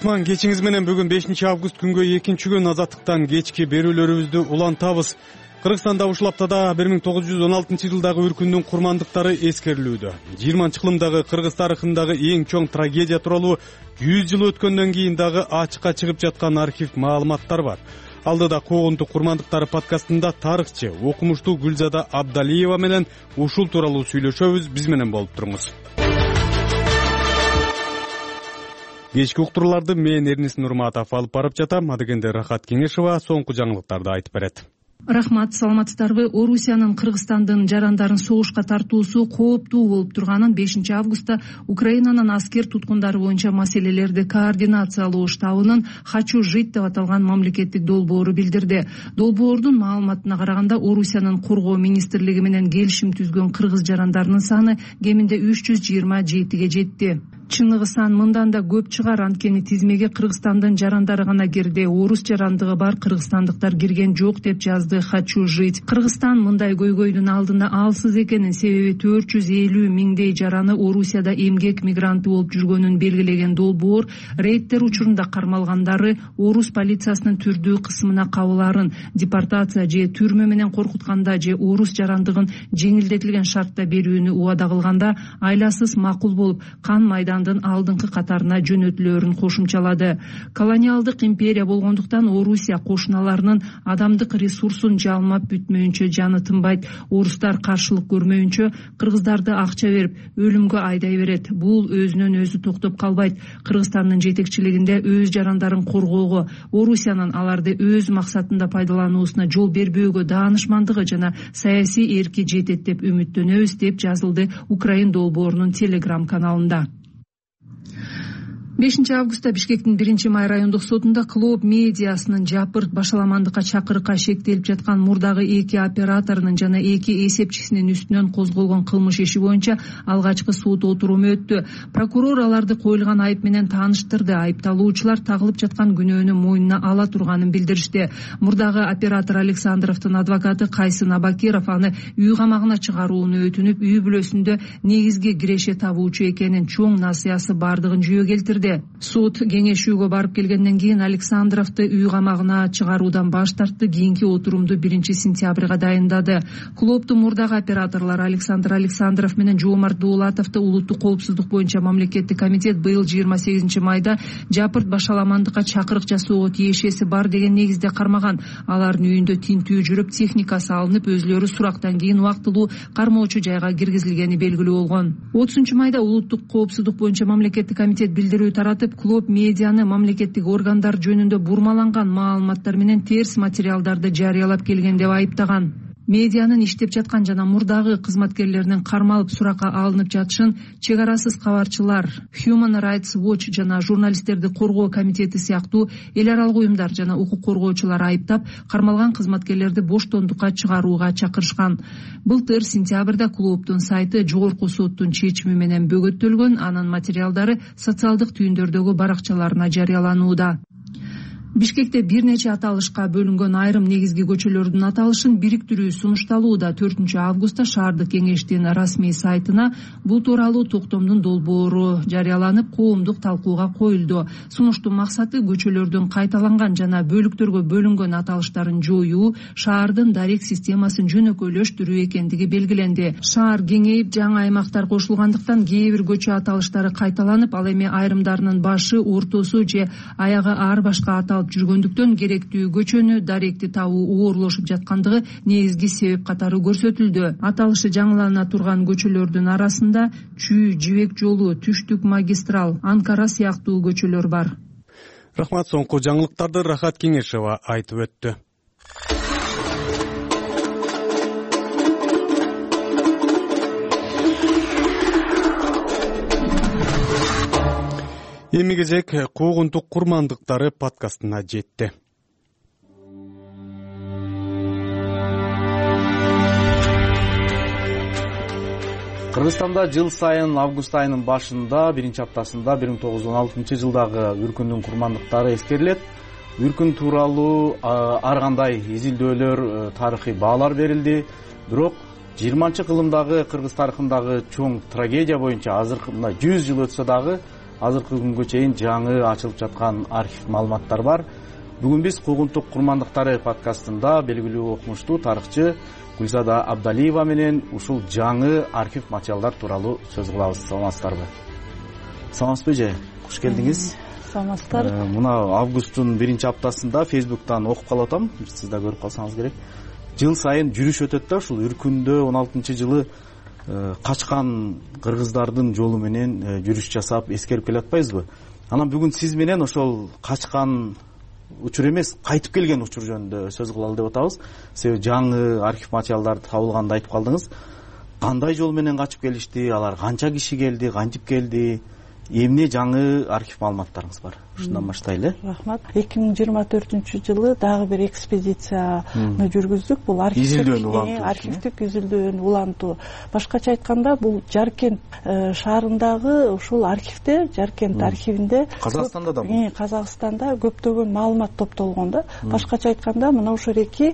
Кутман кечиңиз менен бүгүн 5-август күнгө экинчи күн азаттыктан кечки берүүлөрүбүздү улантабыз. Кыргызстанда ушул аптада 1916-жылдагы үркүндүн курмандыктары эскерилүүдө. 20-кылымдагы кыргыз тарыхындагы эң чоң трагедия тууралуу 100 жыл өткөндөн кийин дагы ачыкка чыгып жаткан архив маалыматтар бар. Алдыда Куугунтук курмандыктары подкастында тарыхчы, окумуштуу Гүлзада Абдалиева менен ушул тууралуу сүйлөшөбүз. Биз менен болуп туруңуз. Кечки уктурууларды мен Эрнис Нурматов алып барып жатам. Адегенде Рахат Кеңешова соңку жаңылыктарды айтып берет. Рахмат, саламатсыздарбы? Орусиянын Кыргызстандын жарандарын согушка тартуусу кооптуу болуп турганын 5-августта Украинанын аскер туткундары боюнча маселелерди координациялоо штабынын «Хочу жить» деп аталган мамлекеттик долбоору билдирди. Долбоордун маалыматына караганда, Орусиянын коргоо министрлиги менен келишим түзгөн кыргыз жарандарынын саны кеминде 327ге жетти. Чыныгы сан мындан да көп чыгар, анткени тизмеге Кыргызстандын жарандары гана кирди. Орус жарандыгы бар кыргызстандыктар кирген жок деп жазды «Хочу жить». Кыргызстан мындай көйгөйдүн алдында алсыз экенин, себеби 450 миңдей жараны Орусияда эмгек мигранты болуп жүргөнүн белгилеген долбоор рейдтер учурунда кармалгандары орус полициясынын түрдүү кысымына кабыларын, депортация же түрмө менен коркутканда же орус жарандыгын жеңилдетилген шартта берүүнү убада кылганда айласыз макул болуп, кан майдан алдыңкы катарына жөнөтүлөөрүн кошумчалады. Колониалдык империя болгондуктан Орусия кошуналарынын адамдык ресурсун жалмап бүтмөйүнчө жаны тынбайт. Орустар каршылык көрмөйүнчө кыргыздарды акча берип өлүмгө айдай берет. Бул өзүнөн өзү токтоп калбайт. Кыргызстандын жетекчилигинде өз жарандарын коргоого, Орусиянын аларды өз максатында пайдалануусуна жол бербөөгө даанышмандыгы жана саясий эрки жетет деп үмүттөнөбүз, деп жазылды Украин долбоорунун Telegram каналында. 5-августта Бишкектин 1-май райондук сотунда Клоп медиасынын жапырт башаламандыкка чакырыкка шектелип жаткан мурдагы 2 операторунун жана 2 эсепчисинин үстүнөн козголгон кылмыш иши боюнча алгачкы сот отуруму өттү. Прокурор аларды коюлган айып менен тааныштырды. Айыпталуучулар тагылып жаткан күнөөнү мойнуна ала турганын билдиришти. Мурдагы оператор Александровдун адвокаты Кайсын Абакиров аны үй камагына чыгарууну өтүнүп, үй бүлөсүндө негизги киреше табуучу экенин, чоң насыясы бардыгын жүйө келтирди. Суд кеңешүүгө барып келгенден кийин Александровду үй камагына чыгаруудан баш тартты. Кийинки отурумду 1-сентябрга дайындады. Клоптун мурдагы операторлору Александр Александров менен Жоомарт Дуулатовду улуттук коопсуздук боюнча мамлекеттик комитет быйыл 28-майда жапырт башаламандыкка чакырык жасоого тиешеси бар деген негизде кармаган. Алардын үйүндө тинтүү жүрүп, техникасы алынып, өзлөрү сурактан кийин убактылуу кармоочу жайга киргизилгени белгилүү болгон. 30-майда улуттук коопсуздук боюнча мамлекеттик комитет билдирүү таратып, Клоп медианы мамлекеттик органдар жөнүндө бурмаланган маалыматтар менен терс материалдарды жарыялап келген деп айыптаган. Медианын иштеп жаткан жана мурдагы кызматкерлеринин кармалып суракка алынып жатышын Чек арасыз кабарчылар, Human Rights Watch жана журналисттерди коргоо комитети сыяктуу эл аралык уюмдар жана укук коргоочулар айыптап, кармалган кызматкерлерди боштондукка чыгарууга чакырышкан. Былтыр сентябрда Клоптун сайты жогорку соттун чечими менен бөгөттөлгөн, анын материалдары социалдык түйүндөрдөгү баракчаларына жарыяланууда. Бишкекте бир нече аталышка бөлүнгөн айрым негизги көчөлөрдүн аталышын бириктирүү сунушталууда. 4-августта шаардык кеңештин расмий сайтына бул тууралуу токтомдун долбоору жарыяланып, коомдук талкууга коюлду. Сунуштун максаты көчөлөрдүн кайталанган жана бөлүктөргө бөлүнгөн аталыштарын жоюу, шаардын дарек системасын жөнөкөйлөштүрүү экендиги белгиленди. Шаар кеңейип, жаңы аймактар кошулгандыктан кээ бир көчө аталыштары кайталанып, ал эми айрымдарынын башы, ортосу же аягы ар башка аталып жүргөндүктөн керектүү көчөнү, даректи табуу оорлошуп жаткандыгы негизги себеп катары көрсөтүлдү. Аталышы жаңылана турган көчөлөрдүн арасында Чүй, Жибек жолу, Түштүк магистрал, Анкара сыяктуу көчөлөр бар. Рахмат, соңку жаңылыктарды Рахат Кеңешова айтып өттү. Эми кезек Куугунтук курмандыктары подкастына жетти. Кыргызстанда жыл сайын август айынын башында 1-аптасында 1916-жылдагы үркүндүн курмандыктары эскерилет. Үркүн тууралуу ар кандай изилдөөлөр, тарыхый баалар берилди. Бирок 20-кылымдагы кыргыз тарыхындагы чоң трагедия боюнча азыркы 100 жыл өтсө дагы азыркы күнгө чейин жаңы ачылып жаткан архив маалыматтар бар. Бүгүн биз Куугунтук курмандыктары подкастында белгилүү окумуштуу тарыхчы Гүлзада Абдалиева менен ушул жаңы архив материалдар тууралуу сөз кылабыз. Саламатсыздарбы? Саламатсызбы эже? Куш келдиңиз. Саламатсыздар. Мына августтун 1-аптасында Facebook'тан окуп калып атам. Сиз да көрүп калсаңыз керек. Жыл сайын жүрүш өтөт да, ушул Үркүндө 16-жылы качкан кыргыздардын жолу менен жүрүш жасап эскерип келатпайбызбы? Анан бүгүн сиз менен ошол качкан учур эмес, кайтып келген учур жөнүндө сөз кылалы деп атабыз. Себеби жаңы архив материалдар табылганды айтып калдыңыз. Кандай жол менен качып келишти? Алар канча киши келди, кантип келди? Эмне жаңы архив маалыматтарыңыз бар? Ушундан баштайлы. Рахмат. 2024-жылы дагы бир экспедицияны жүргүздүк. Бул архивдик изилдөөнү улантуу. Башкача айтканда, бул Жаркент шаарындагы ушул архивде, Жаркент архивинде Казакстанда да Казакстанда көптөгөн маалымат топтолгон да. Башкача айтканда, мына ушул эки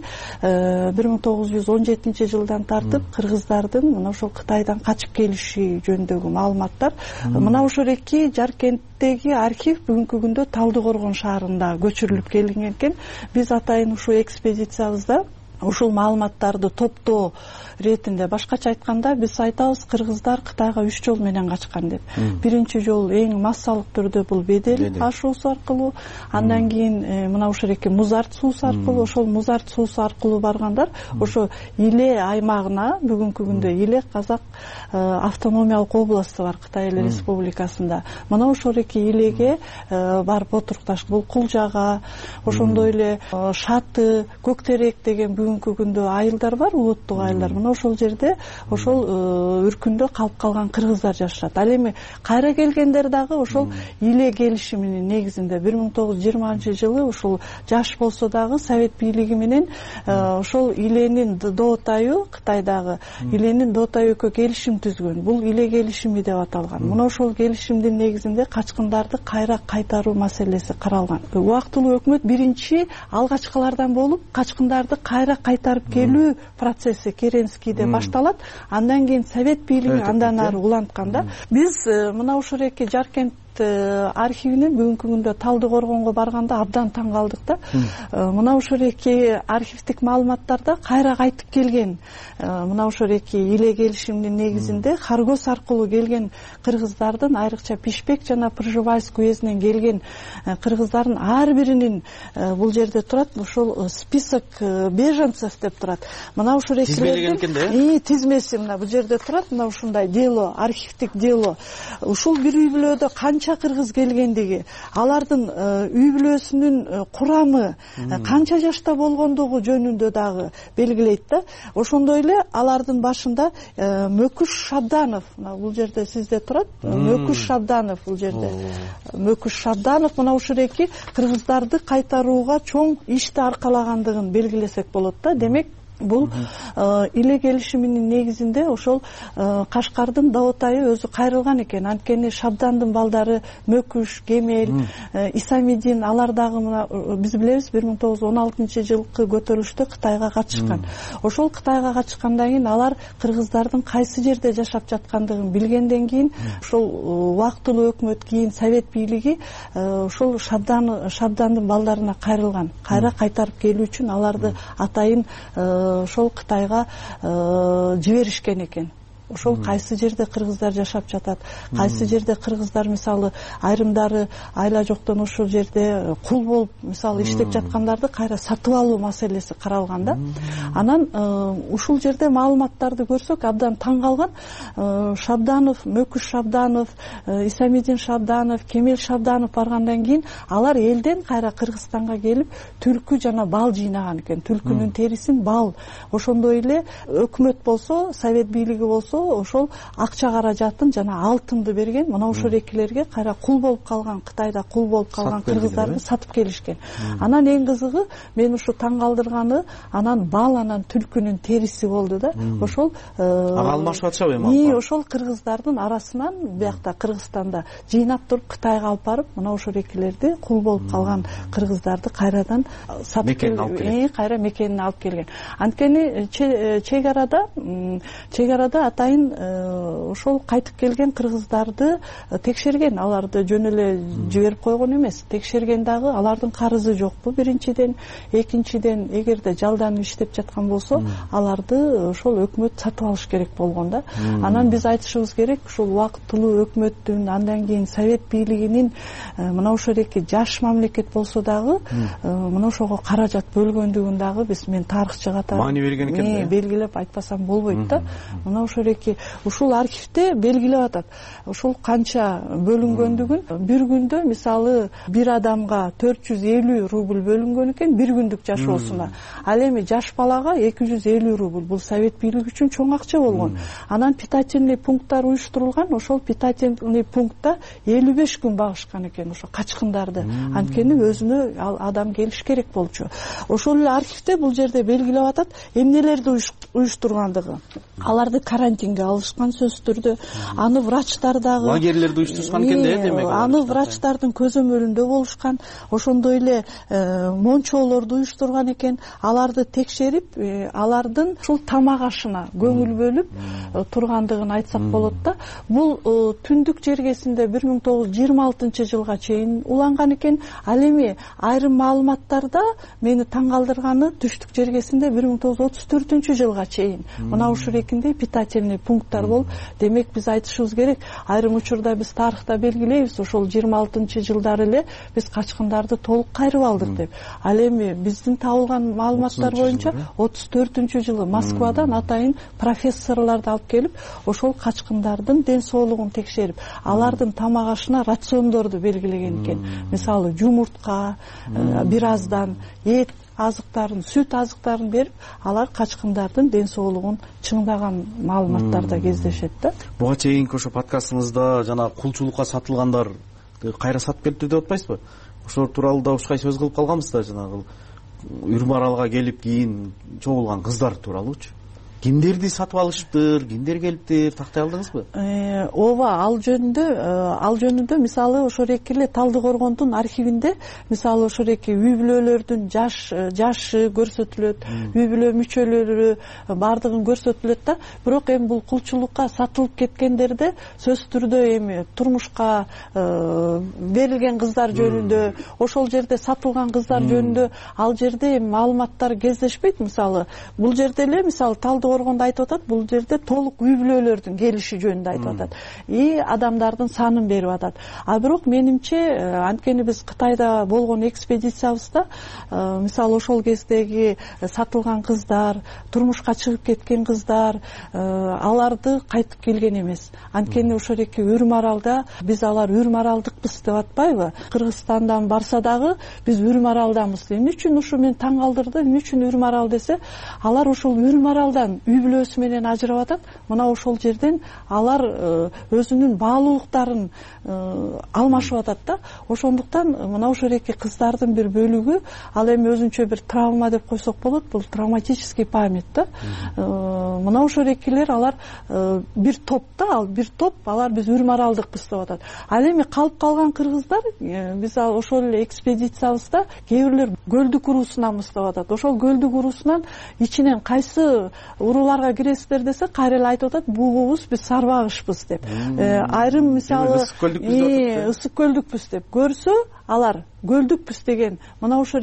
1917-жылдан тартып кыргыздардын мына ушул Кытайдан качып келиши жөнүндөгү маалыматтар. Мына ушул эки Жаркенттеги архив бүгүнкү күндө Талдыкоргон шаарында көчүрүлүп келинген экен. Биз атайын ушул экспедициябызда ушул маалыматтарды топтоо ретинде, башкача айтканда, биз айтабыз, кыргыздар Кытайга 3 жол менен качкан деп. Биринчи жол эң массалык түрдө бул Бедел ашуусу аркылуу, андан кийин мына ушул эки Музарт суусу аркылуу, ошол Музарт суусу аркылуу баргандар ошо Иле аймагына, бүгүнкү күндө Иле Казак автономиялык областы бар Кытай Эл Республикасында. Мына ошол эки Илеге барып отурукташ, бул Кулжага, ошондой эле Шаты, Көктерек деген бүгүнкү күндө айылдар бар, улуттук айылдар. Мына ошол жерде ошол Үркүндө калып калган кыргыздар жашашат. Ал эми кайра келгендер дагы ошол Иле келишиминин негизинде 1920-жылы ушул жаш болсо дагы Совет бийлиги менен ошол Иленин Доотайы, Кытайдагы Иленин Доотайы экөө келишим түзгөн. Бул Иле келишими деп аталган. Мына ошол келишимдин негизинде качкындарды кайра кайтаруу маселеси каралган. Убактылуу өкмөт биринчи алгачкылардан болуп качкындарды кайра кайтарып келүү процесси Керенскийде башталат. Андан кийин Совет бийлиги андан ары улантканда, биз мына ушул эки Жаркент архивинен бүгүнкү күндө Талдыкоргонго барганда абдан таң калдык да. Мына ушул эки архивдик маалыматтарда кайра кайтып келген, мына ушул эки Иле келишиминин негизинде Харгос аркылуу келген кыргыздардын, айрыкча Пишпек жана Пржевальск уездинен келген кыргыздардын ар биринин бул жерде турат, ушул список беженцев деп турат. Мына ушул экилердин тизмеси мына бул жерде турат. Мына ушундай дело, архивдик дело. Ушул бир үй бүлөдө канча кыргыз келгендиги, алардын үй бүлөсүнүн курамы, канча жашта болгондугу жөнүндө дагы белгилейт да. Ошондой эле алардын башында Мөкүш Шабданов, бул жерде сизде турат, Мөкүш Шабданов бул жерде. Мөкүш Шабданов мына ушул эки кыргыздарды кайтарууга чоң ишти аркалагандыгын белгилесек болот да. Демек, бул Иле келишиминин негизинде ошол Кашкардын Даотайы өзү кайрылган экен. Анткени Шабдандын балдары Мөкүш, Кемел, Исамидин, алар дагы мына биз билебиз 1916-жылкы көтөрүлүштө Кытайга катышкан. Ошол Кытайга катышкандан кийин алар кыргыздардын кайсы жерде жашап жаткандыгын билгенден кийин ошол убактылуу өкмөт, кийин Совет бийлиги ошол Шабдандын балдарына кайрылган. Кайра кайтарып келүү үчүн аларды атайын ошол Кытайга жиберишкен экен. ошол кайсы жерде кыргыздар жашап жатат, кайсы жерде кыргыздар мисалы айрымдары айла жоктон ошол жерде кул болуп мисалы иштеп жаткандарды кайра сатып алуу маселеси каралган да. Анан ушул жерде маалыматтарды көрсөк абдан таң калган. Шабданов, Мөкүш Шабданов, Исамидин Шабданов, Кемел Шабданов баргандан кийин алар элден кайра Кыргызстанга келип түлкү жана бал жыйнаган экен. Түлкүнүн терисин бал. Ошондой эле өкмөт болсо, Совет бийлиги болсо ошол акча каражатын жана алтынды берген. Мына ошол экилерге кайра кул болуп калган, Кытайда кул болуп калган кыргыздарды сатып келишкен. Анан эң кызыгы мен ушу таң калтырганы анан бал, анан түлкүнүн териси болду да. Ошол ага алмашып атышабы эми? Ошол кыргыздардын арасынан биякта Кыргызстанда жыйнап туруп Кытайга алып барып, мына ошол экилерди кул болуп калган кыргыздарды кайрадан сатып кайра мекенине алып келген. Анткени чек арада атайын ошол кайтып келген кыргыздарды текшерген, аларды жөн эле жиберип койгон эмес, текшерген дагы алардын карызы жокпу биринчиден, экинчиден эгерде жалданып иштеп жаткан болсо аларды ошол өкмөт сатып алыш керек болгон да. Анан биз айтышыбыз керек, ушул убактылуу өкмөттүн, андан кийин совет бийлигинин мына ошол эки жаш мамлекет болсо дагы мына ошого каражат бөлгөндүгүн дагы биз мен тарыхчы катары маани берген экен да, белгилеп айтпасам болбойт да. Мына ошол эки ушул архивде белгилеп атат. Ушул канча бөлүнгөндүгүн, бир күндө мисалы бир адамга 450 рубль бөлүнгөн экен бир күндүк жашоосуна. Ал эми жаш балага 250 рубль. Бул совет бийлиги үчүн чоң акча болгон. Анан питательный пункттар уюштурулган. Ошол питательный пунктта 55 күн багышкан экен ошо качкындарды. Анткени өзүнө адам келиш керек болчу. Ошол эле архивде бул жерде белгилеп атат эмнелерди уюштургандыгы. Аларды карантинге алышкан сөзсүз түрдө. Аны врачтар дагы лагерлерди уюштурушкан экен да, демек. Аны врачтардын көзөмөлүндө болушкан. Ошондой эле мончолорду уюштурган экен. Аларды текшерип, алардын ушул тамак ашына көңүл бөлүп тургандыгын айтсак болот да. Бул түндүк жергесинде 1926 жылга чейин уланган экен. Ал эми айрым маалыматтарда мени таң калтырганы түштүк жергесинде 1934 жылга чейин мына ушул экиндей питательный пункттар болуп, демек биз айтышыбыз керек, айрым учурда биз тарыхта белгилейбиз, ошол 26 жылдары эле биз качкындарды толук кайрып алдык деп. Ал эми биздин табылган маалыматтар боюнча 34 жылы Москвадан атайын профессорлорду алып келип, ошол качкындардын ден соолугун текшерип, алардын тамак ашына рациондорду белгилеген экен. Мисалы жумуртка, бир аздан эт азыктарын, сүт азыктарын берип, алар качкындардын ден соолугун чыңдаган маалыматтарда кездешет да. Буга чейинки ошо подкастыңызда жана кулчулукка сатылгандар кайра сатып келиптир деп атпайсызбы? Ошол тууралуу да ушкай сөз кылып калганбыз да, жанагы Үрмаралга келип кийин чогулган кыздар тууралуучу. Кимдерди сатып алышыптыр, кимдер келиптир, тактай алдыңызбы? Ооба, ал жөнүндө мисалы ошол эки эле Талдыкоргондун архивинде мисалы ошол эки үй бүлөлөрдүн жашы көрсөтүлөт, үй бүлө мүчөлөрү бардыгын көрсөтүлөт да. Бирок эми бул кулчулукка сатылып кеткендерде сөзсүз түрдө эми турмушка берилген кыздар жөнүндө, ошол жерде сатылган кыздар жөнүндө ал жерде эми маалыматтар кездешпейт. Мисалы бул жерде эле мисалы Талдыкоргондо айтып атат, бул жерде толук үй бүлөлөрдүн келиши жөнүндө айтып атат. Адамдардын санын берип атат. А бирок менимче, анткени биз Кытайда болгон экспедициябызда мисалы ошол кездеги сатылган кыздар, турмушка чыгып кеткен кыздар, аларды кайтып келген эмес. Анткени ошол эки Үрмаралда биз алар Үрмаралдыкпыз деп атпайбы? Кыргызстандан барса дагы биз Үрмаралдамыз. Эмне үчүн ушу мен таң калтырды? Эмне үчүн Үрмарал десе, алар ошол Үрмаралдан үй бүлөсү менен ажырап атат. Мына ошол жерден алар өзүнүн баалуулуктарын алмашып атат да. Ошондуктан мына ошол эки кыздардын бир бөлүгү, ал эми өзүнчө бир травма деп койсок болот, бул травматический память да. Мына ошол экилер алар бир топ да, алар биз Үрмаралдыкпыз деп атат. Ал эми калып калган кыргыздар, биз ошол эле экспедициябызда кээ бирлер Көлдүк уруусунанбыз деп атат. Ошол Көлдүк уруусунан ичинен кайсы урууларга киресиздер десе, кайра эле айтып атат, бугубуз биз Сарбагышпыз деп. Айрым мисалы Ысык Көлдүкпүз деп көрсө, алар Көлдүкпүз деген мына ошол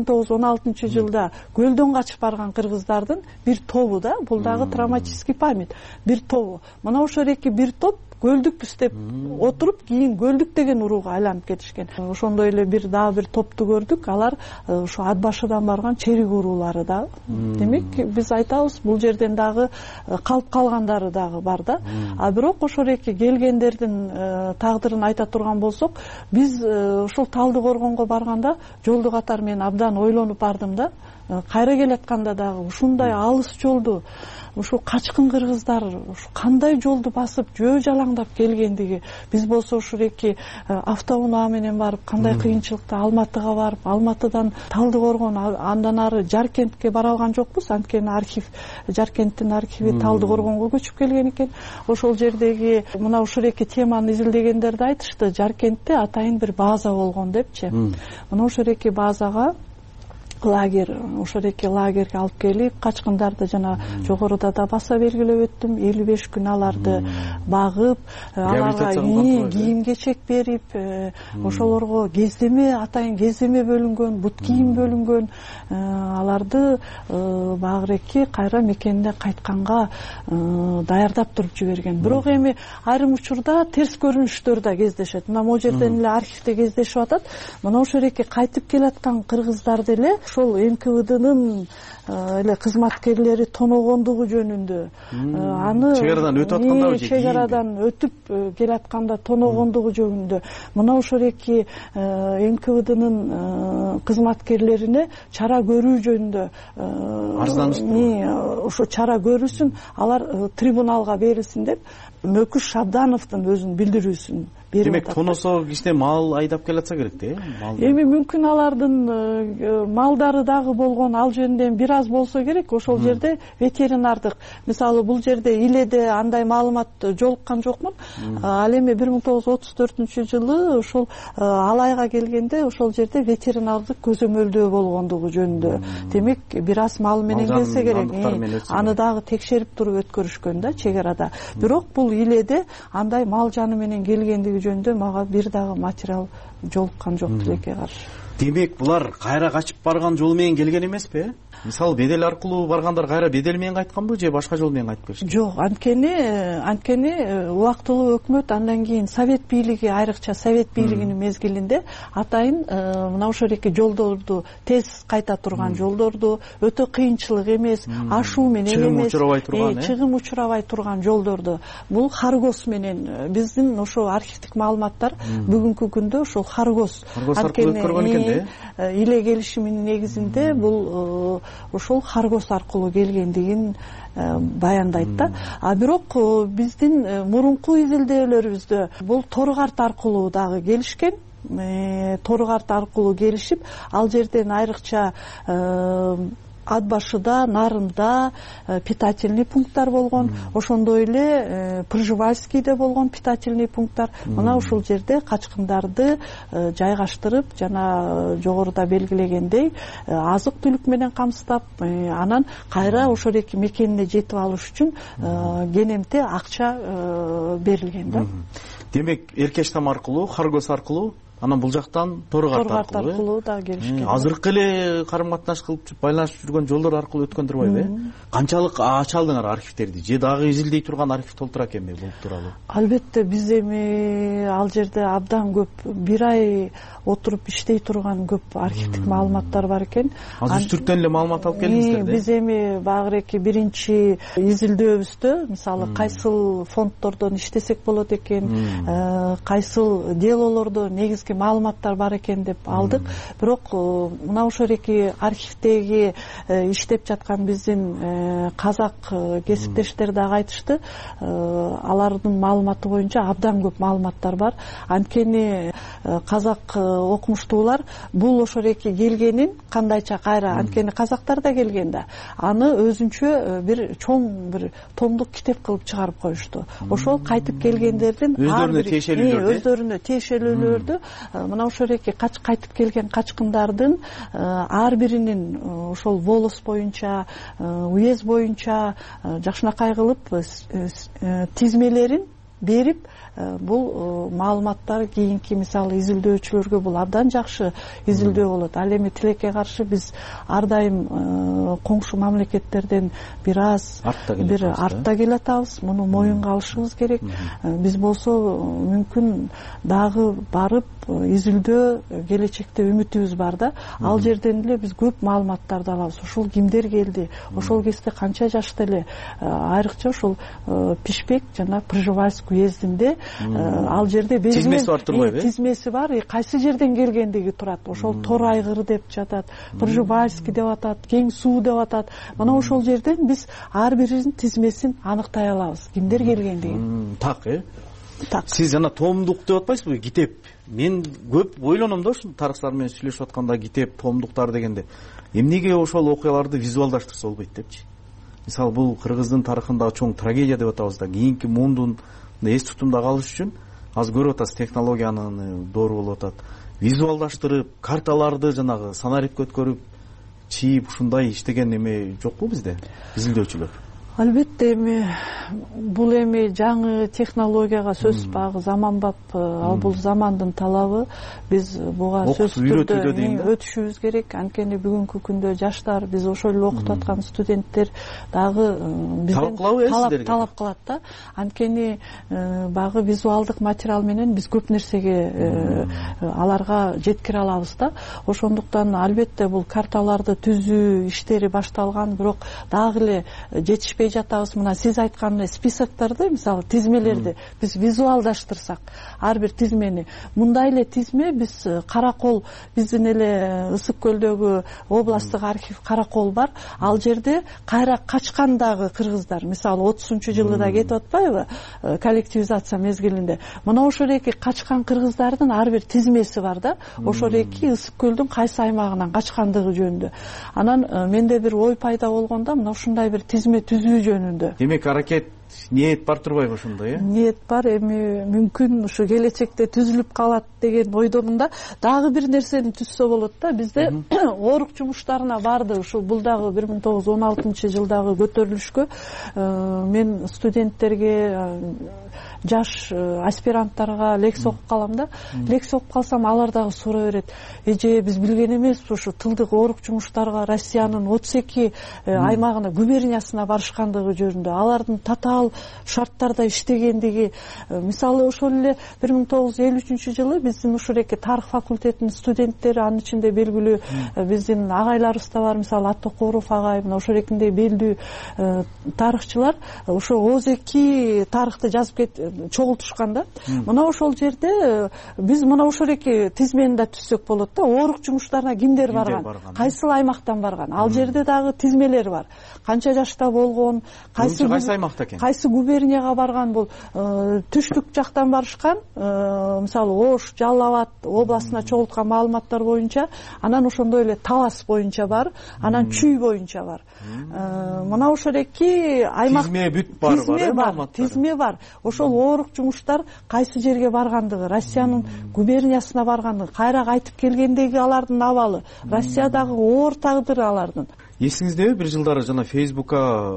1916 жылда көлдөн качып барган кыргыздардын бир тобу да, бул дагы травматический память, бир тобу. Мына ошол бир топ Көлдүкпүз деп отуруп, кийин Көлдүк деген урууга айланып кетишкен. Ошондой эле дагы бир топту көрдүк. Алар ошо Ат башыдан барган черик уруулары да. Демек, биз айтабыз, бул жерден дагы калып калгандары дагы бар да. А бирок ошол келгендердин тагдырын айта турган болсок, биз ошол Талдыкоргонго барганда жолду катар мен абдан ойлонуп бардым да. Кайра келатканда дагы ушундай алыс жолду ушу качкын кыргыздар кандай жолду басып жөө жалаңдап келгендиги, биз болсо ушул автоунаа менен барып кандай кыйынчылыкта Алматыга барып, Алматыдан Талдыкоргон, андан ары Жаркентке бара алган жокпуз. Анткени Жаркенттин архиви Талдыкоргонго көчүп келген экен. Ошол жердеги мына ушул теманы изилдегендерде айтышты, Жаркентте атайын бир база болгон депчи. Мына ушул базага лагерь, ошол эки лагерге алып келип, качкындарды жана жогоруда да баса белгилеп өттүм, 55 күн аларды багып, аларга кийим кечек берип, ошолорго кездеме, атайын кездеме бөлүнгөн, бут кийим бөлүнгөн, аларды багыреки кайра мекенине кайтканга даярдап туруп жиберген. Бирок эми айрым учурда терс көрүнүштөр да кездешет. Мына могу жерден эле архивде кездешип атат. Мына ошол эки кайтып келаткан кыргыздар деле ошол НКВДнын эле кызматкерлери тоногондугу жөнүндө, аны чек арадан өтүп атканда, чек арадан өтүп келатканда тоногондугу жөнүндө, мына ошол эки НКВДнын кызматкерлерине чара көрүү жөнүндө арызданышты. Ошо чара көрүлсүн, алар трибуналга берилсин деп Мөкүш Шабдановдун өзүнүн билдирүүсүн берип атат. Демек, тоносо кичине мал айдап келатса керек да, эми мүмкүн алардын малдары дагы болгон, ал жөнүндө бир аз болсо керек. Ошол жерде ветеринардык, мисалы бул жерде Иледе андай маалымат жолуккан жокмун. Ал эми 1934-жылы ошол Алайга келгенде ошол жерде ветеринардык көзөмөлдөө болгондугу жөнүндө. Демек, бир аз мал менен келсе керек. Аны дагы текшерип туруп өткөрүшкөн да чек арада. Бирок бул Иледе андай мал жаны менен келгендиги жөнүндө мага бир дагы материал жолуккан жок тилекке каршы. Демек, булар кайра качып барган жол менен келген эмеспи? Мисалы, бедел аркылуу баргандар кайра бедел менен кайтканбы же башка жол менен кайтып келишти? Жок, анткени убактылуу өкмөт, андан кийин Совет бийлиги, айрыкча Совет бийлигинин мезгилинде атайын мына ошол эки жолдорду, тез кайта турган жолдорду, өтө кыйынчылык эмес, ашуу менен эмес, чыгым учурабай турган жолдорду, бул Харгос менен, биздин ошо архивдик маалыматтар бүгүнкү күндө ошол Харгос аркылуу өткөргөн экен да. Иле келишиминин негизинде бул ошол Харгос аркылуу келгендигин баяндайт да. Бирок биздин мурунку изилдөөлөрүбүздө бул Торгарт аркылуу дагы келишкен. Торгарт аркылуу келишип, ал жерден айрыкча Ат башыда, Нарында питательный пункттар болгон, ошондой эле Пржевальскийде болгон питательный пункттар. Мына ушул жерде качкындарды жайгаштырып, жана жогоруда белгилегендей азык-түлүк менен камсыздап, анан кайра ошол эки мекенине жетип алыш үчүн кенемте акча берилген да. Демек, Эркештам аркылуу, Харгос аркылуу, анан бул жактан Торгарт аркылуу да келишкен. Азыркы эле карым-катнаш кылып байланышып жүргөн жолдор аркылуу өткөндөр байбы? Канчалык ача алдыңар архивтерди? Же дагы изилдей турган архив толтура экенби бул тууралуу? Албетте, биз эми ал жерде абдан көп, бир ай отуруп иштей турган көп архивдик маалыматтар бар экен. Азыр Түрктөн эле маалымат алып келдиңиздер да? Биз эми багыреки биринчи изилдөөбүздө, мисалы кайсыл фонддордон иштесек болот экен, кайсыл делолордо негизги маалыматтар бар экен деп алдык. Бирок мына ошол эки архивдеги иштеп жаткан биздин казак кесиптештер дагы айтышты, алардын маалыматы боюнча абдан көп маалыматтар бар. Анткени казак окумуштуулар бул ошол эки келгенин кандайча кайра, анткени казактар да келген да, аны өзүнчө бир чоң бир томдук китеп кылып чыгарып коюшту. Ошол кайтып келгендердин өздөрүнө тиешелүүлөрдү мына ошол эки кайтып келген качкындардын ар биринин ошол волос боюнча, уез боюнча жакшынакай кылып тизмелерин берип, бул маалыматтар кийинки мисалы изилдөөчүлөргө бул абдан жакшы изилдөө болот. Ал эми тилекке каршы биз ар дайым коңшу мамлекеттерден бир аз артта келатабыз. Муну моюнга алышыбыз керек. Биз болсо мүмкүн дагы барып изилдөө, келечекте үмүтүбүз бар да. Ал жерден эле биз көп маалыматтарды алабыз. Ошол кимдер келди, ошол кезде канча жашта эле, айрыкча ошол Пишпек жана Пржевальск уездинде ал жерде тизмеси бар, кайсы жерден келгендиги турат. Ошол Тор айгыр деп жатат, Пржевальский деп атат, Кең суу деп атат. Мына ошол жерден биз ар биринин тизмесин аныктай алабыз, кимдер келгендигин. Так. Сиз жана томдук деп атпайсызбы, китеп? Мен көп ойлоном да ушул тарыхчылар менен сүйлөшүп атканда, китеп, томдуктар дегенде. Эмнеге ошол окуяларды визуалдаштырса болбойт депчи? Мисалы, бул кыргыздын тарыхындагы чоң трагедия деп атабыз да, кийинки мундун эс тутумда калыш үчүн азыр көрүп атасыз, технологиянын доору болуп атат. Визуалдаштырып, карталарды жанагы санарип өткөрүп, чийип ушундай иштеген эме жокпу бизде изилдөөчүлөр? Албетте, эми бул эми жаңы технологияга сөзсүз баягы заманбап, ал бул замандын талабы. Биз буга сөзсүз түрдө өтүшүбүз керек. Анткени бүгүнкү күндө жаштар, биз ошол эле окутуп аткан студенттер дагы бизден талап кылат да. Анткени баягы визуалдык материал менен биз көп нерсеге аларга жеткире алабыз да. Ошондуктан албетте бул карталарды түзүү иштери башталган, бирок дагы эле жетишпей жатабыз. Мына сиз айткан списоктарды, мисалы тизмелерди биз визуалдаштырсак, ар бир тизмени, мындай эле тизме биз Каракол, биздин эле Ысык көлдөгү областтык архив Каракол бар. Ал жерде кайра качкандагы кыргыздар, мисалы 30-жылы да кетип атпайбы, коллективизация мезгилинде. Мына ошол эки качкан кыргыздардын ар бир тизмеси бар да. Ошол эки Ысык көлдүн кайсы аймагынан качкандыгы жөнүндө. Анан менде бир ой пайда болгондо, мына ушундай бир тизме түзүү жөнүндө. Демек аракет, ниет бар турбайбы ошондой, Ниет бар, эми мүмкүн ушу келечекте түзүлүп калат деген ойдомун да. Дагы бир нерсени түзсө болот да. Бизде оорук жумуштарына барды. Ушул бул дагы 1916-жылдагы көтөрүлүшкө мен студенттерге, жаш аспиранттарга лекция окуп калам да. Лекция окуп калсам, алар дагы сурай берет. Эже, биз билген эмеспиз ушу тылдык оорук жумуштарга Россиянын 32 аймагына, губерниясына барышкандыгы жөнүндө, алардын татаал шарттарда иштегендиги. Мисалы ошол эле 1953-жылы биздин ушул эки тарых факультетинин студенттери, анын ичинде белгилүү биздин агайларыбыз да бар, мисалы Аттокоров агай, мына ошол экиндей белгилүү тарыхчылар ошо ооз-эки тарыхты жазып чогултушкан да. Мына ошол жерде биз мына ошол эки тизмени да түзсөк болот да. Оорук жумуштарына кимдер барган, кайсыл аймактан барган, ал жерде дагы тизмелер бар. Канча жашта болгон, кайсы аймакта экен, кайсы губернияга барган, бул түштүк жактан барышкан, мисалы Ош, Жалал Абад областына чогулткан маалыматтар боюнча, анан ошондой эле Талас боюнча бар, анан Чүй боюнча бар. Мына ошол эки аймак тизме бүт бар, тизме бар. Ошол оорук жумуштар кайсы жерге баргандыгы, Россиянын губерниясына баргандыгы, кайра кайтып келгендеги алардын абалы, Россиядагы оор тагдыры алардын. Эсиңиздеби бир жылдары жана Фейсбукка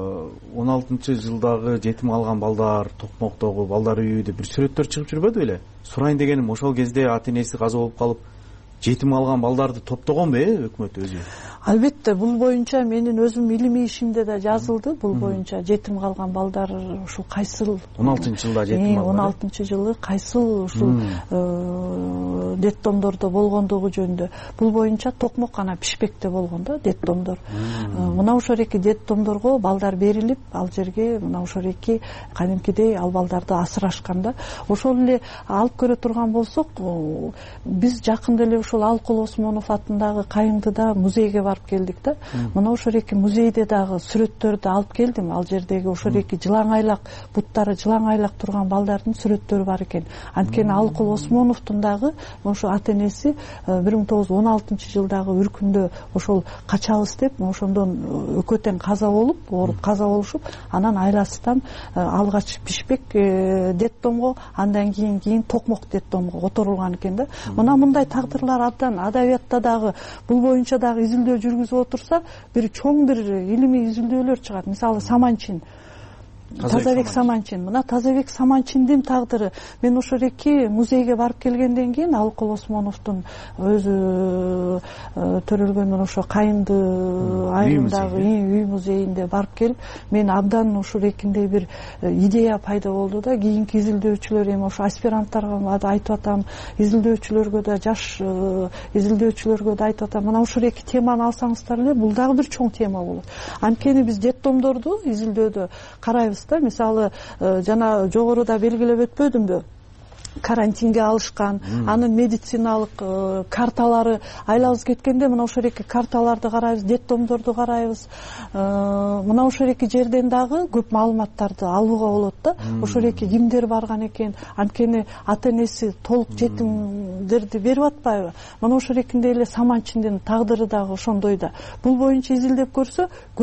16-жылдагы жетим калган балдар, Токмоктогу балдар үйү деп бир сүрөттөр чыгып жүрбөдү беле? Сурайын дегеним, ошол кезде ата энеси каза болуп калып жетим калган балдарды топтогонбу өкмөт өзү? Албетте, бул боюнча менин өзүм илимий ишимде да жазылды. Бул боюнча жетим калган балдар ушул кайсыл 16-жылда жетим калган, 16-жылы кайсыл ушул детдомдордо болгондугу жөнүндө. Бул боюнча Токмок жана Бишкекте болгон да детдомдор. Мына ошол эки детдомдорго балдар берилип, ал жерге мына ошол эки кадимкидей ал балдарды асырашкан да. Ошол эле алып көрө турган болсок, биз жакында эле ушул Алкул Осмонов атындагы Кайыңдыда музейге барып келдик да. Мына ошол эки музейде дагы сүрөттөрдү алып келдим. Ал жердеги ошол эки жылаңайлак, буттары жылаңайлак турган балдардын сүрөттөрү бар экен. Анткени Алкул Осмоновдун дагы ошо ата энеси 1916-жылдагы үркүндө ошол качабыз деп, ошондон экөө тең каза болуп, ооруп каза болушуп, анан айласынан алгач Бишкек детдомго, андан кийин Токмок детдомго которулган экен да. Мына мындай тагдырлар абдан адабиятта дагы бул боюнча дагы изилдөө жүргүзүп отурса, бир чоң бир илимий изилдөөлөр чыгат. Мисалы Саманчин, Тазабек Саманчин. Мына Тазабек Саманчиндин тагдыры, мен ошол эки музейге барып келгенден кийин Алкул Осмоновдун өзү төрөлгөн ошо Кайыңды айылындагы үй музейинде барып келип, мен абдан ошол экиндей бир идея пайда болду да. Кийинки изилдөөчүлөр, эми ошо аспиранттарга да айтып атам, изилдөөчүлөргө да, жаш изилдөөчүлөргө да айтып атам, мына ошол эки теманы алсаңыздар эле, бул дагы бир чоң тема болот. Анткени биз детдомдорду изилдөөдө карайбыз. Мисалы жана жогоруда белгилеп өтпөдүмбү? Карантинге алышкан, анын медициналык карталары айлабыз кеткенде, мына ошол эки карталарды карайбыз, детдомдорду карайбыз. Мына ошол эки жерден дагы көп маалыматтарды алууга болот да. Ошол эки кимдер барган экен, анткени ата энеси толук жетимдерди берип атпайбы? Мына ошол экиндей эле Саманчиндин тагдыры дагы ошондой да. Бул боюнча изилдеп көрсө, көп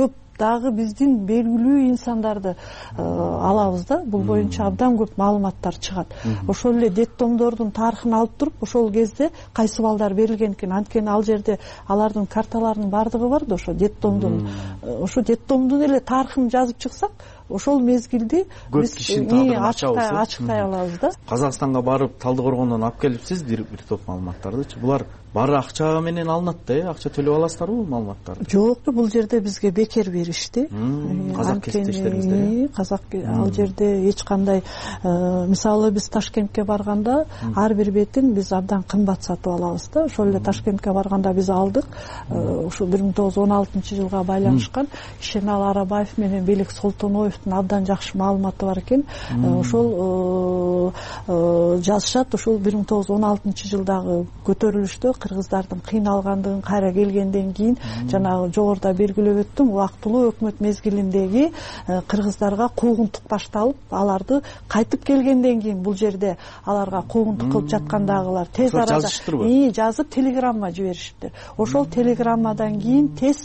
дагы биздин белгилүү инсандарды алабыз да. Бул боюнча абдан көп маалыматтар чыгат. Ошол эле детдомдордун тарыхын алып туруп, ошол кезде кайсы балдар берилген экен, анткени ал жерде алардын карталарынын бардыгы бар да, ошо детдомдун эле тарыхын жазып чыксак, ошол мезгилди көп кишинин тагдырын ачыктай алабыз да. Казакстанга барып Талдыкоргондон алып келипсиз бир топ маалыматтардычы. Булар баары акча менен алынат да, акча төлөп аласыздарбы бул маалыматтарды? Жок, бул жерде бизге бекер беришти. Казак кесиптештериңиздер. Казак ал жерде эч кандай, мисалы биз Ташкентке барганда ар бир бетин биз абдан кымбат сатып алабыз да. Ошол эле Ташкентке барганда биз алдык. Ошо 1916-жылга байланышкан Ишенал Арабаев менен Белек Солтоноевдун абдан жакшы маалыматы бар экен. Ошол жазышат, ошол 1916-жылдагы көтөрүлүштө кыргыздардын кыйналгандыгын, кайра келгенден кийин жанагы жогоруда белгилеп өттүм, убактылуу өкмөт мезгилиндеги кыргыздарга куугунтук башталып, аларды кайтып келгенден кийин бул жерде аларга куугунтук кылып жаткандагылар тез арада жазып телеграмма жиберишти. Ошол телеграммадан кийин тез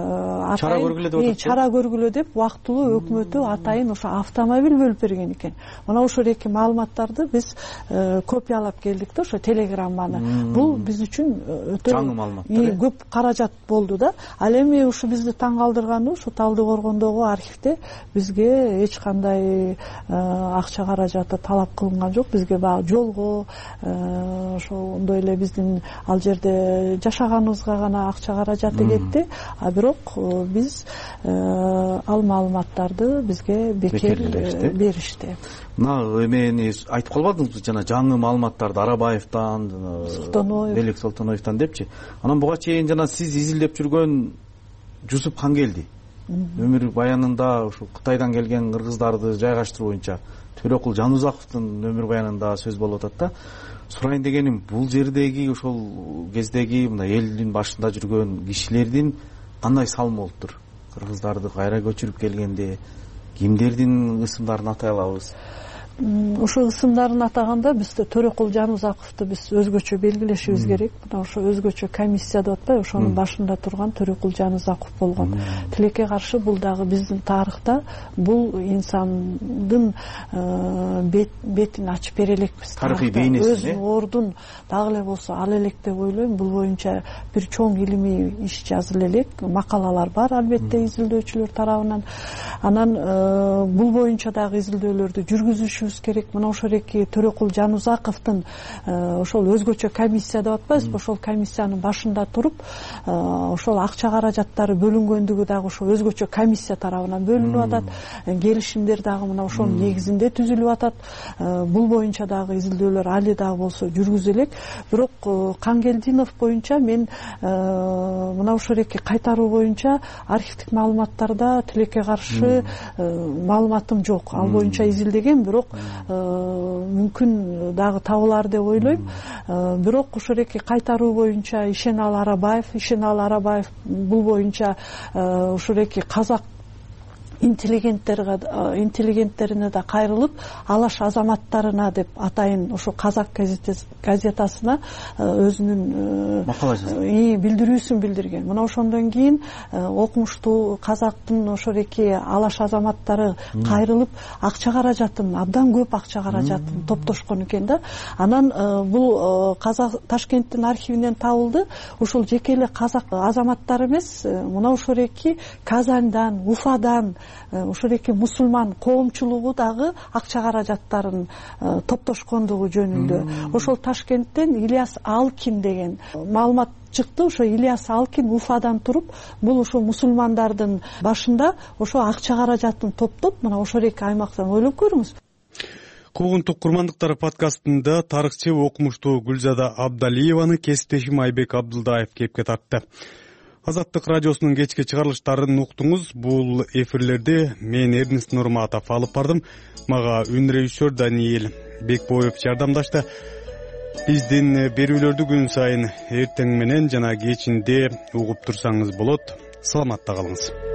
чара көргүлө деп убактылуу өкмөтү атайын ошо автомобиль бөлүп берген экен. Мына ошол эки маалыматтарды биз копиялап келдик да, ошо телеграмманы. Бул биз үчүн өтө жаңы маалыматтар, көп каражат болду да. Ал эми ушу бизди таң калтырганы ушу Талдыкоргондогу архивде бизге эч кандай акча каражаты талап кылынган жок. Бизге баягы жолго, ошондой эле биздин ал жерде жашаганыбызга гана акча каражаты кетти. А бирок биз ал маалыматтарды бизге бекер беришти. Мына эмени айтып калбадыңызбы, жана жаңы маалыматтарды Арабаевден, Белек Солтоноевден депчи. Анан буга чейин жана сиз изилдеп жүргөн Жусуп Хангелди өмүр баянында ушу Кытайдан келген кыргыздарды жайгаштыруу боюнча Төрөкул Жанузаковдун өмүр баянында сөз болуп атат да. Сурайын дегеним, бул жердеги ошол кездеги мына элдин башында жүргөн кишилердин кандай салымы болуптур? Кыргыздарды кайра көчүрүп келгенде кимдердин ысымдарын атай алабыз? Ошо ысымдарын атаганда биз Төрөкул Жанузаковду биз өзгөчө белгилешибиз керек. Мына ошо өзгөчө комиссия деп атпайбы, ошонун башында турган Төрөкул Жанузаков болгон. Тилекке каршы бул дагы биздин тарыхта бул инсандын бетин ачып бере элекпиз. Тарыхый бейнесин, өз ордун дагы эле болсо ал элек деп ойлойм. Бул боюнча бир чоң илимий иш жазыла элек, макалалар бар албетте изилдөөчүлөр тарабынан. Анан бул боюнча дагы изилдөөлөрдү жүргүзүш керек. Мына ошол эки Төрөкул Жанузаковдун ошол өзгөчө комиссия деп атпайбызбы, ошол комиссиянын башында туруп, ошол акча каражаттары бөлүнгөндүгү дагы ошо өзгөчө комиссия тарабынан бөлүнүп атат. Келишимдер дагы мына ошонун негизинде түзүлүп атат. Бул боюнча дагы изилдөөлөр али дагы болсо жүргүзүлөк. Бирок Кангелдинов боюнча мен мына ошол эки кайтаруу боюнча архивдик маалыматтарда тилекке каршы маалыматым жок. Ал боюнча изилдеген, бирок мүмкүн дагы табылар деп ойлойм. Бирок ошол эки кайтаруу боюнча Ишенал Арабаев бул боюнча ошол эки казак интеллигенттерине да кайрылып, алаш азаматтарына деп атайын ошо Казак газетасына өзүнүн макала жазды, билдирүүсүн билдирген. Мына ошондон кийин окумуштуу казактын ошол эки алаш азаматтары кайрылып, акча каражатын, абдан көп акча каражатын топтошкон экен да. Анан бул Ташкенттин архивинен табылды. Ошол жеке эле казак азаматтары эмес, мына ошол эки Казандан, Уфадан, ошол эки мусулман коомчулугу дагы акча каражаттарын топтошкондугу жөнүндө. Ошол Ташкенттен Ильяс Алкин деген маалымат чыкты. Ошо Ильяс Алкин Уфадан туруп, бул ошо мусулмандардын башында ошо акча каражатын топтоп, мына ошол эки аймактан ойлоп көрүңүз. Куугунтук курмандыктары подкастында тарыхчы окумуштуу Гүлзада Абдалиеваны кесиптешим Айбек Абдылдаев кепке тартты. Азаттык радиосунун кечки чыгарылыштарын уктуңуз. Бул эфирлерди мен Эрнест Нурматов алып бардым. Мага үн режиссер Даниил Бекбоев жардамдашты. Биздин берүүлөрдү күн сайын эртең менен жана кечинде угуп турсаңыз болот. Саламатта калыңыз.